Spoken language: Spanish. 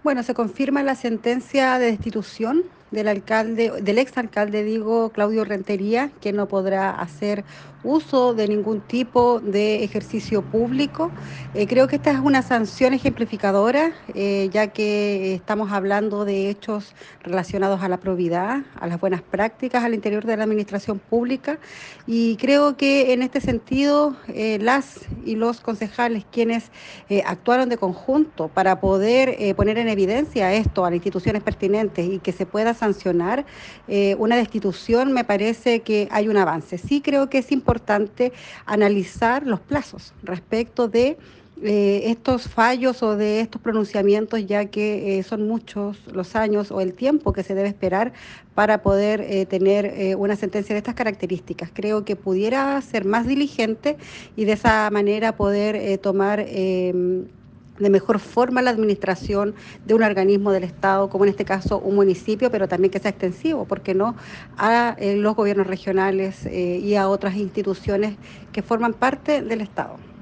Bueno, se confirma la sentencia de destitución del exalcalde, digo, Claudio Rentería, que no podrá hacer uso de ningún tipo de ejercicio público. Creo que esta es una sanción ejemplificadora, ya que estamos hablando de hechos relacionados a la probidad, a las buenas prácticas al interior de la administración pública, y creo que en este sentido las y los concejales quienes actuaron de conjunto para poder poner en evidencia esto a las instituciones pertinentes y que se pueda sancionar una destitución, me parece que hay un avance. Sí creo que es importante analizar los plazos respecto de estos fallos o de estos pronunciamientos, ya que son muchos los años o el tiempo que se debe esperar para poder tener una sentencia de estas características. Creo que pudiera ser más diligente y de esa manera poder tomar de mejor forma la administración de un organismo del Estado, como en este caso un municipio, pero también que sea extensivo, porque no a los gobiernos regionales y a otras instituciones que forman parte del Estado.